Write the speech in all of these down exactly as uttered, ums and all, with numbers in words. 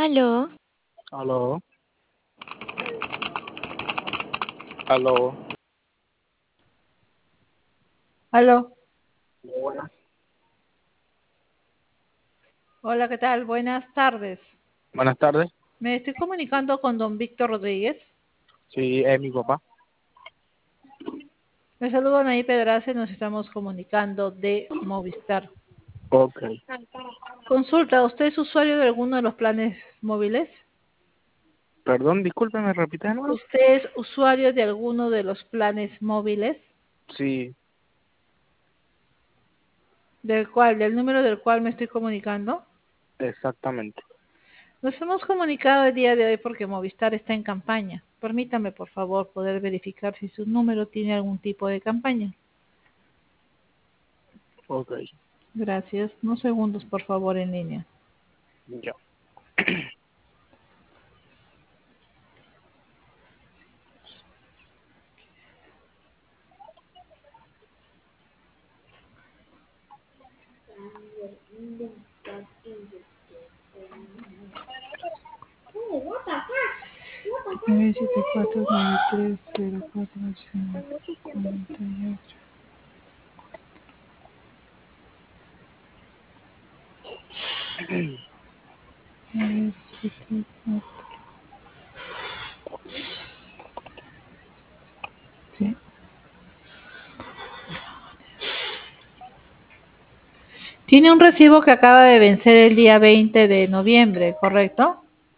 Aló. Aló. Aló. Aló. Buenas. Hola, ¿qué tal? Buenas tardes. Buenas tardes. Me estoy comunicando con don Víctor Rodríguez. Sí, es mi papá. Me saludo Naí Pedraza y nos estamos comunicando de Movistar. Ok. Consulta, ¿usted es usuario de alguno de los planes móviles? Perdón, disculpe, ¿me repite de nuevo? ¿Usted es usuario de alguno de los planes móviles? Sí, ¿Del cual, del número del cual me estoy comunicando? exactamente. Nos hemos comunicado el día de hoy porque Movistar está en campaña. Permítame, por favor, poder verificar si su número tiene algún tipo de campaña. Ok. Gracias. Unos segundos, por favor, en línea. Ya. nueve siete cuatro nueve tres cero cuatro ocho cuarenta y ocho. nueve siete cuatro. Sí. Tiene un recibo que acaba de vencer el día veinte de noviembre, ¿correcto?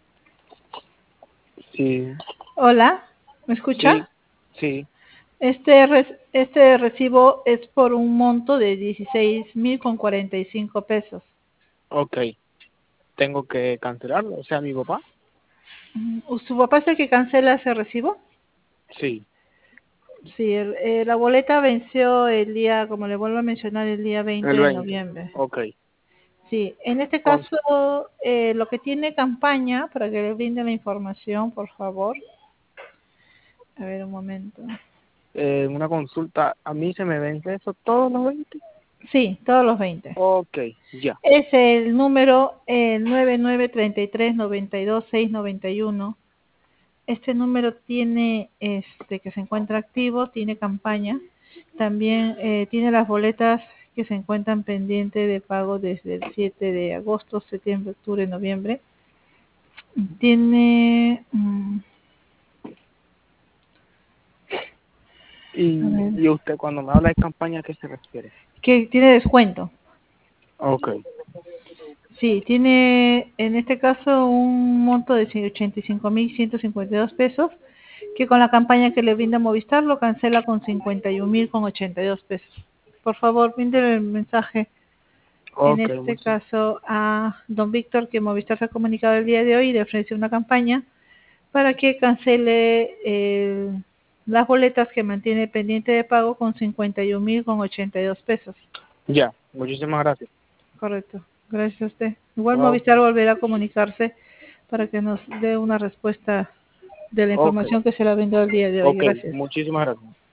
Sí, Hola, ¿me sí, escucha? sí. Este, re- este recibo es por un monto de dieciséis mil con cuarenta y cinco pesos. Ok. Tengo que cancelarlo, o sea, mi papá. Mm, ¿Su papá es el que cancela ese recibo? Sí. Sí, el- eh, la boleta venció el día, como le vuelvo a mencionar, el día veinte El de veinte. noviembre. Ok. Sí, en este Con, caso, eh, lo que tiene campaña, para que le brinde la información, por favor. A ver, un momento. eh, una consulta. ¿A mí se me vence eso todos los veinte? Sí, todos los veinte. Ok, ya. Es el número eh, nueve nueve tres tres nueve dos seis nueve uno. Este número tiene, este, que se encuentra activo, tiene campaña. También eh, tiene las boletas que se encuentran pendientes de pago desde el siete de agosto, septiembre, octubre, noviembre. Tiene, mm, a Y, ver, y usted cuando me habla de campaña, ¿a qué se refiere? que tiene descuento. Ok. Sí, tiene en este caso un monto de ochenta y cinco mil ciento cincuenta y dos pesos, que con la campaña que le brinda Movistar lo cancela con cincuenta y un mil con ochenta y dos pesos. Por favor, brinde el mensaje, en Ok, este muchas. caso a don Víctor, que Movistar se ha comunicado el día de hoy y le ofrece una campaña para que cancele eh, las boletas que mantiene pendiente de pago con cincuenta y un mil con ochenta y dos pesos. Ya, muchísimas gracias. Correcto. Gracias a usted. Igual Ok. Movistar volverá a comunicarse para que nos dé una respuesta de la Ok. información que se le ha brindado el día de hoy. Ok, Gracias. muchísimas gracias.